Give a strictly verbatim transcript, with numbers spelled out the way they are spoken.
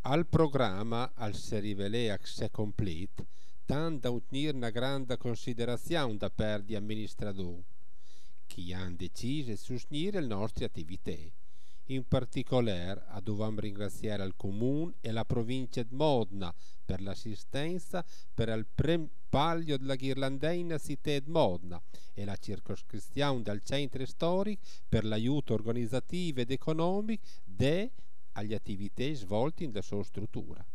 Al programma, al si rivelea che se complet, tant da unir una grande considerazione da per gli amministratori, che hanno deciso di sostenere le nostre attività. In particolare, dobbiamo ringraziare il Comune e la provincia di Modena per l'assistenza per il primo palio della ghirlandina città di Modena e la circoscrizione del centro storico per l'aiuto organizzativo ed economico de alle attività svolte nella sua struttura.